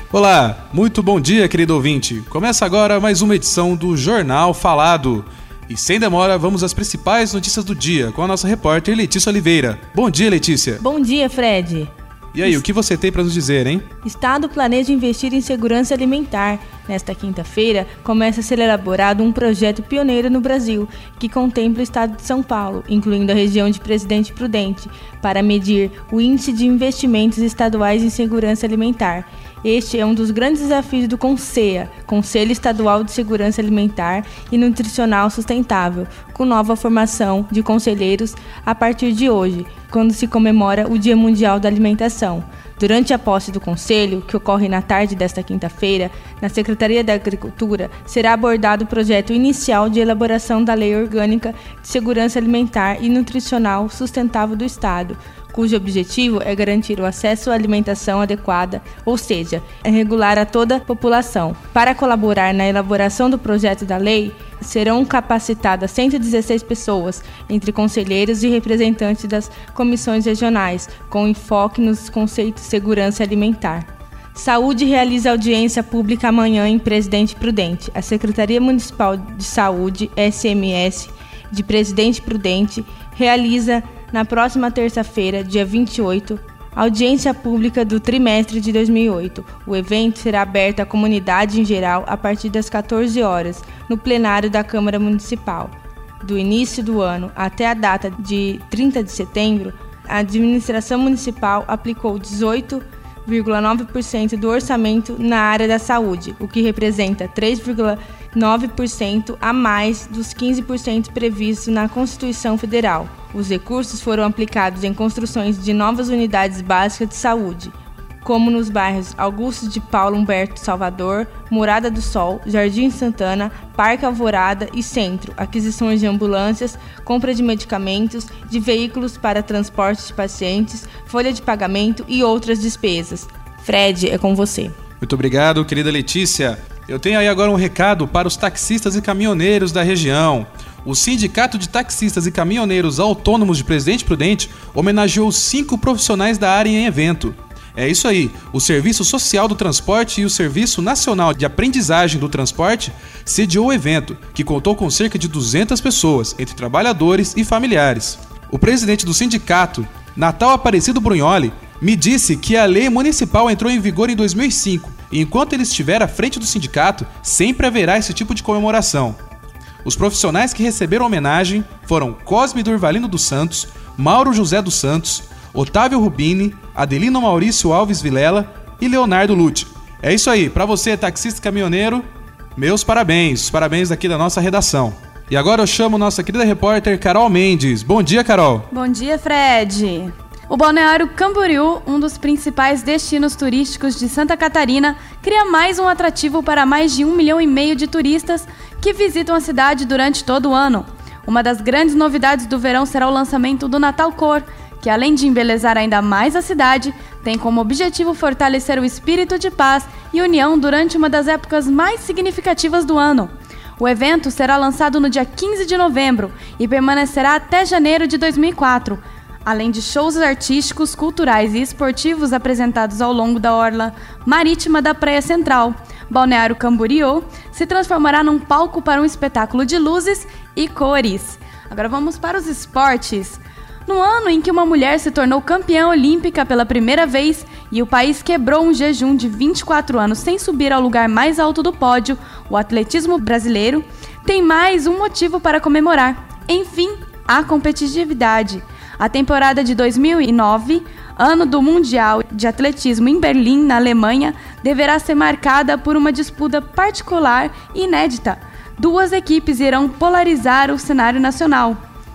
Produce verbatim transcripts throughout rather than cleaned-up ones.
Olá, muito bom dia, querido ouvinte. Começa agora mais uma edição do Jornal Falado. E sem demora, vamos às principais notícias do dia com a nossa repórter Letícia Oliveira. Bom dia, Letícia. Bom dia, Fred. E aí, o que você tem para nos dizer, hein? Estado planeja investir em segurança alimentar. Nesta quinta-feira, começa a ser elaborado um projeto pioneiro no Brasil, que contempla o estado de São Paulo, incluindo a região de Presidente Prudente, para medir o índice de investimentos estaduais em segurança alimentar. Este é um dos grandes desafios do CONSEA, Conselho Estadual de Segurança Alimentar e Nutricional Sustentável, com nova formação de conselheiros a partir de hoje, quando se comemora o Dia Mundial da Alimentação. Durante a posse do Conselho, que ocorre na tarde desta quinta-feira, na Secretaria da Agricultura, será abordado o projeto inicial de elaboração da Lei Orgânica de Segurança Alimentar e Nutricional Sustentável do Estado, cujo objetivo é garantir o acesso à alimentação adequada, ou seja, é regular a toda a população. Para colaborar na elaboração do projeto da lei, serão capacitadas cento e dezesseis pessoas, entre conselheiros e representantes das comissões regionais, com enfoque nos conceitos de segurança alimentar. Saúde realiza audiência pública amanhã em Presidente Prudente. A Secretaria Municipal de Saúde, S M S, de Presidente Prudente, realiza na próxima terça-feira, dia vinte e oito, audiência pública do trimestre de dois mil e oito. O evento será aberto à comunidade em geral a partir das quatorze horas, no plenário da Câmara Municipal. Do início do ano até a data de trinta de setembro, a administração municipal aplicou dezoito vírgula nove por cento do orçamento na área da saúde, o que representa três vírgula nove por cento a mais dos quinze por cento previstos na Constituição Federal. Os recursos foram aplicados em construções de novas unidades básicas de saúde, como nos bairros Augusto de Paulo Humberto Salvador, Morada do Sol, Jardim Santana, Parque Alvorada e Centro, aquisições de ambulâncias, compra de medicamentos, de veículos para transporte de pacientes, folha de pagamento e outras despesas. Fred, é com você. Muito obrigado, querida Letícia. Eu tenho aí agora um recado para os taxistas e caminhoneiros da região. O Sindicato de Taxistas e Caminhoneiros Autônomos de Presidente Prudente homenageou cinco profissionais da área em evento. É isso aí, o Serviço Social do Transporte e o Serviço Nacional de Aprendizagem do Transporte sediou o evento, que contou com cerca de duzentas pessoas, entre trabalhadores e familiares. O presidente do sindicato, Natal Aparecido Brunholi, me disse que a lei municipal entrou em vigor em dois mil e cinco, e enquanto ele estiver à frente do sindicato, sempre haverá esse tipo de comemoração. Os profissionais que receberam homenagem foram Cosme Durvalino dos Santos, Mauro José dos Santos, Otávio Rubini, Adelino Maurício Alves Vilela e Leonardo Lute. É isso aí, para você, taxista e caminhoneiro, meus parabéns, os parabéns daqui da nossa redação. E agora eu chamo nossa querida repórter Carol Mendes. Bom dia, Carol. Bom dia, Fred. O Balneário Camboriú, um dos principais destinos turísticos de Santa Catarina, cria mais um atrativo para mais de um milhão e meio de turistas que visitam a cidade durante todo o ano. Uma das grandes novidades do verão será o lançamento do Natal Cor, que além de embelezar ainda mais a cidade, tem como objetivo fortalecer o espírito de paz e união durante uma das épocas mais significativas do ano. O evento será lançado no dia quinze de novembro e permanecerá até janeiro de dois mil e quatro, além de shows artísticos, culturais e esportivos apresentados ao longo da orla marítima da Praia Central. Balneário Camboriú se transformará num palco para um espetáculo de luzes e cores. Agora vamos para os esportes. No ano em que uma mulher se tornou campeã olímpica pela primeira vez e o país quebrou um jejum de vinte e quatro anos sem subir ao lugar mais alto do pódio, o atletismo brasileiro tem mais um motivo para comemorar. Enfim, a competitividade. A temporada de dois mil e nove, ano do Mundial de Atletismo em Berlim, na Alemanha, deverá ser marcada por uma disputa particular e inédita. Duas equipes irão polarizar o cenário nacional.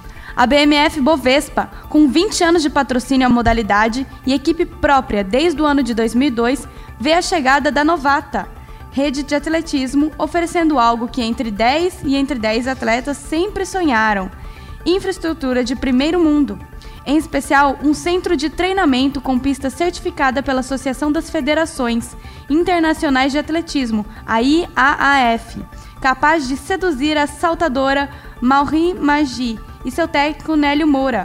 A B M F Bovespa, com vinte anos de patrocínio à modalidade e equipe própria desde o ano de dois mil e dois, vê a chegada da Novata, rede de atletismo, oferecendo algo que entre dez e entre dez atletas sempre sonharam: infraestrutura de primeiro mundo. Em especial, um centro de treinamento com pista certificada pela Associação das Federações Internacionais de Atletismo, a I A A F, capaz de seduzir a saltadora Mauri Maggi e seu técnico Nélio Moura.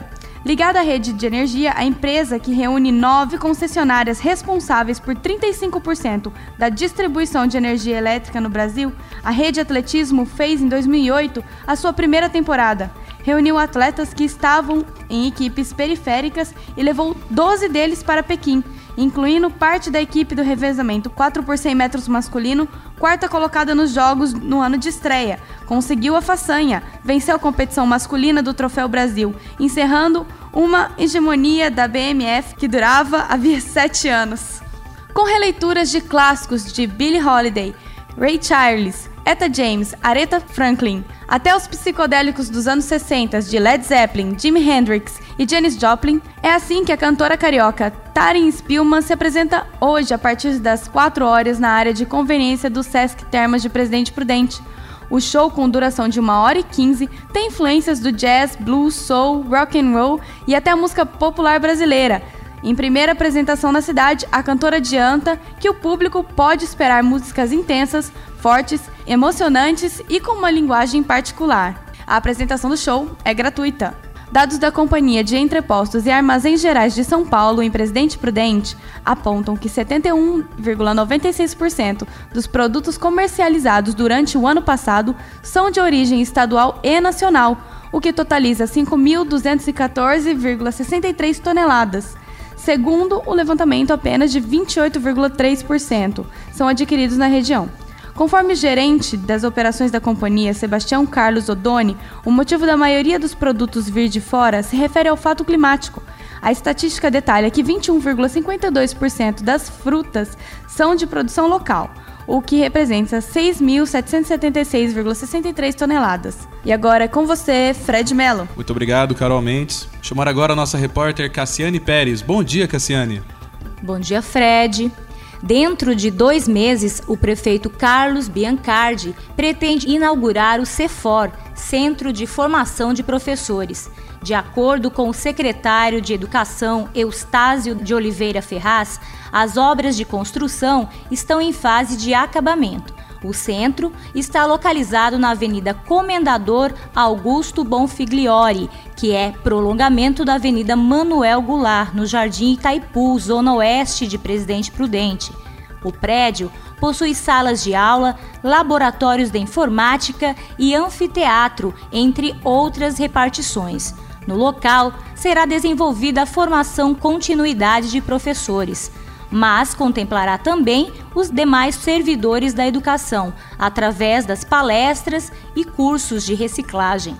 Ligada à rede de energia, a empresa, que reúne nove concessionárias responsáveis por trinta e cinco por cento da distribuição de energia elétrica no Brasil, a Rede Atletismo fez em dois mil e oito a sua primeira temporada. Reuniu atletas que estavam em equipes periféricas e levou doze deles para Pequim, incluindo parte da equipe do revezamento quatro por cem metros masculino, quarta colocada nos Jogos no ano de estreia. Conseguiu a façanha, venceu a competição masculina do Troféu Brasil, encerrando uma hegemonia da B M F que durava havia sete anos. Com releituras de clássicos de Billie Holiday, Ray Charles, Etta James, Aretha Franklin, até os psicodélicos dos anos sessenta de Led Zeppelin, Jimi Hendrix e Janis Joplin, é assim que a cantora carioca Taryn Spillman se apresenta hoje a partir das quatro horas na área de conveniência do Sesc Termas de Presidente Prudente. O show, com duração de uma hora e quinze, tem influências do jazz, blues, soul, rock and roll e até a música popular brasileira. Em primeira apresentação na cidade, a cantora adianta que o público pode esperar músicas intensas, fortes, emocionantes e com uma linguagem particular. A apresentação do show é gratuita. Dados da Companhia de Entrepostos e Armazéns Gerais de São Paulo, em Presidente Prudente, apontam que setenta e um vírgula noventa e seis por cento dos produtos comercializados durante o ano passado são de origem estadual e nacional, o que totaliza cinco mil duzentos e quatorze vírgula sessenta e três toneladas. Segundo o levantamento, apenas de vinte e oito vírgula três por cento são adquiridos na região. Conforme o gerente das operações da companhia, Sebastião Carlos Odoni, o motivo da maioria dos produtos vir de fora se refere ao fato climático. A estatística detalha que vinte e um vírgula cinquenta e dois por cento das frutas são de produção local, o que representa seis mil setecentos e setenta e seis vírgula sessenta e três toneladas. E agora é com você, Fred Mello. Muito obrigado, Carol Mendes. Chamar agora a nossa repórter Cassiane Pérez. Bom dia, Cassiane. Bom dia, Fred. Dentro de dois meses, o prefeito Carlos Biancardi pretende inaugurar o CEFOR, Centro de Formação de Professores. De acordo com o secretário de Educação, Eustácio de Oliveira Ferraz, as obras de construção estão em fase de acabamento. O centro está localizado na Avenida Comendador Augusto Bonfigliori, que é prolongamento da Avenida Manuel Goulart, no Jardim Itaipu, zona oeste de Presidente Prudente. O prédio possui salas de aula, laboratórios de informática e anfiteatro, entre outras repartições. No local, será desenvolvida a formação continuidade de professores, mas contemplará também os demais servidores da educação, através das palestras e cursos de reciclagem.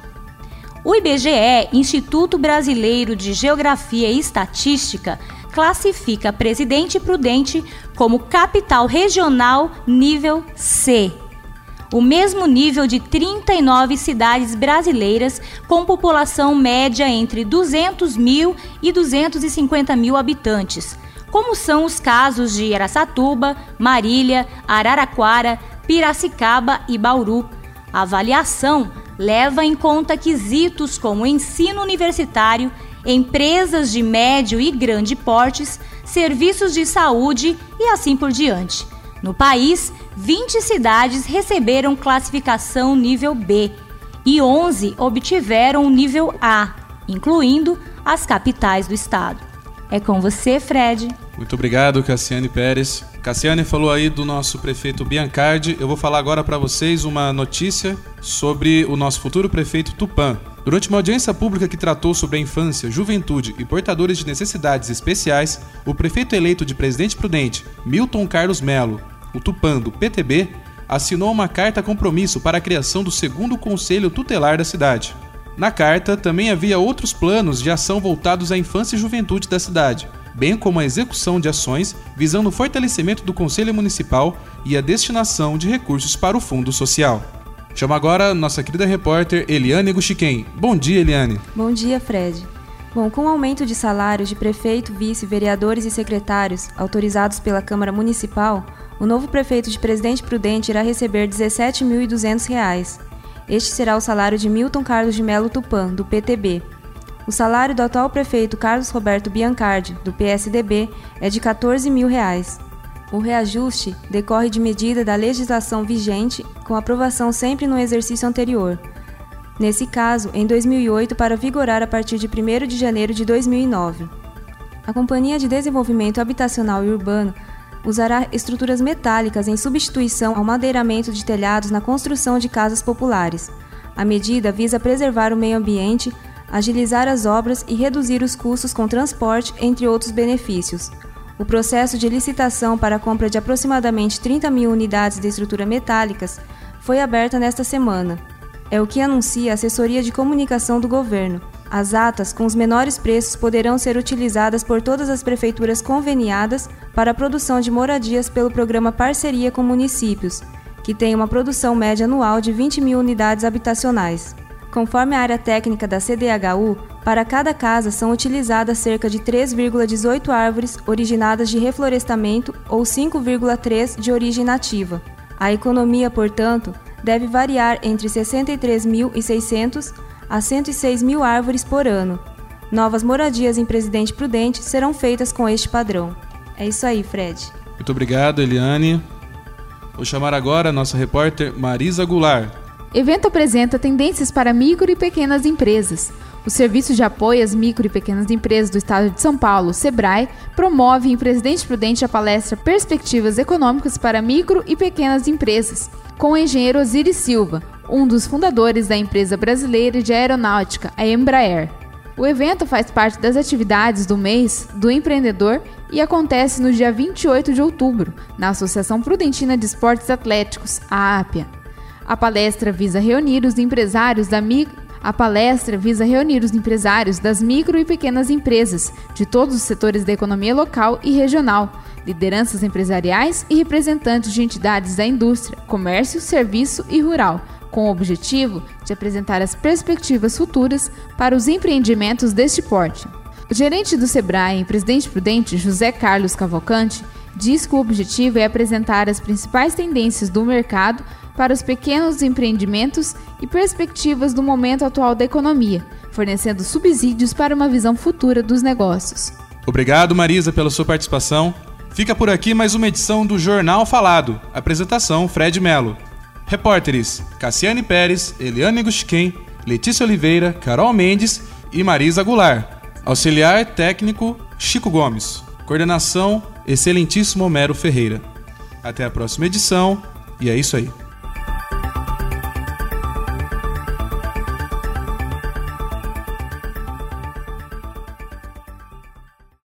O I B G E, Instituto Brasileiro de Geografia e Estatística, classifica Presidente Prudente como capital regional nível C. O mesmo nível de trinta e nove cidades brasileiras com população média entre duzentos mil e duzentos e cinquenta mil habitantes, como são os casos de Araçatuba, Marília, Araraquara, Piracicaba e Bauru. A avaliação leva em conta quesitos como ensino universitário, empresas de médio e grande portes, serviços de saúde e assim por diante. No país, vinte cidades receberam classificação nível B e onze obtiveram o nível A, incluindo as capitais do estado. É com você, Fred. Muito obrigado, Cassiane Pérez. Cassiane falou aí do nosso prefeito Biancardi. Eu vou falar agora para vocês uma notícia sobre o nosso futuro prefeito Tupã. Durante uma audiência pública que tratou sobre a infância, juventude e portadores de necessidades especiais, o prefeito eleito de Presidente Prudente, Milton Carlos Mello, o Tupã do P T B, assinou uma carta compromisso para a criação do segundo Conselho Tutelar da cidade. Na carta, também havia outros planos de ação voltados à infância e juventude da cidade, bem como a execução de ações visando o fortalecimento do Conselho Municipal e a destinação de recursos para o Fundo Social. Chamo agora nossa querida repórter Eliane Guxiquem. Bom dia, Eliane. Bom dia, Fred. Bom, com o aumento de salários de prefeito, vice, vereadores e secretários autorizados pela Câmara Municipal, o novo prefeito de Presidente Prudente irá receber dezessete mil e duzentos reais. Este será o salário de Milton Carlos de Mello Tupã, do P T B. O salário do atual prefeito Carlos Roberto Biancardi, do P S D B, é de quatorze mil reais. O reajuste decorre de medida da legislação vigente, com aprovação sempre no exercício anterior. nesse caso, em dois mil e oito para vigorar a partir de primeiro de janeiro de dois mil e nove. A Companhia de Desenvolvimento Habitacional e Urbano usará estruturas metálicas em substituição ao madeiramento de telhados na construção de casas populares. A medida visa preservar o meio ambiente, agilizar as obras e reduzir os custos com transporte, entre outros benefícios. O processo de licitação para a compra de aproximadamente trinta mil unidades de estrutura metálicas foi aberta nesta semana. É o que anuncia a Assessoria de Comunicação do Governo. As atas com os menores preços poderão ser utilizadas por todas as prefeituras conveniadas para a produção de moradias pelo programa Parceria com Municípios, que tem uma produção média anual de vinte mil unidades habitacionais. Conforme a área técnica da C D H U, para cada casa são utilizadas cerca de três vírgula dezoito árvores originadas de reflorestamento ou cinco vírgula três de origem nativa. A economia, portanto, deve variar entre sessenta e três mil e seiscentos a cento e seis mil árvores por ano. Novas moradias em Presidente Prudente serão feitas com este padrão. É isso aí, Fred. Muito obrigado, Eliane. Vou chamar agora a nossa repórter Marisa Goulart. Evento apresenta tendências para micro e pequenas empresas. O Serviço de Apoio às Micro e Pequenas Empresas do Estado de São Paulo, SEBRAE, promove em Presidente Prudente a palestra Perspectivas Econômicas para Micro e Pequenas Empresas, com o engenheiro Osiris Silva, um dos fundadores da empresa brasileira de aeronáutica, a Embraer. O evento faz parte das atividades do mês do empreendedor e acontece no dia vinte e oito de outubro, na Associação Prudentina de Esportes Atléticos, a APIA. A palestra visa reunir os empresários da micro A palestra visa reunir os empresários das micro e pequenas empresas, de todos os setores da economia local e regional, lideranças empresariais e representantes de entidades da indústria, comércio, serviço e rural, com o objetivo de apresentar as perspectivas futuras para os empreendimentos deste porte. O gerente do SEBRAE em Presidente Prudente, José Carlos Cavalcante, diz que o objetivo é apresentar as principais tendências do mercado para os pequenos empreendimentos e perspectivas do momento atual da economia, fornecendo subsídios para uma visão futura dos negócios. Obrigado, Marisa, pela sua participação. Fica por aqui mais uma edição do Jornal Falado. Apresentação, Fred Melo. Repórteres, Cassiane Pérez, Eliane Gusquem, Letícia Oliveira, Carol Mendes e Marisa Goulart. Auxiliar técnico, Chico Gomes. Coordenação, excelentíssimo Homero Ferreira. Até a próxima edição, e é isso aí.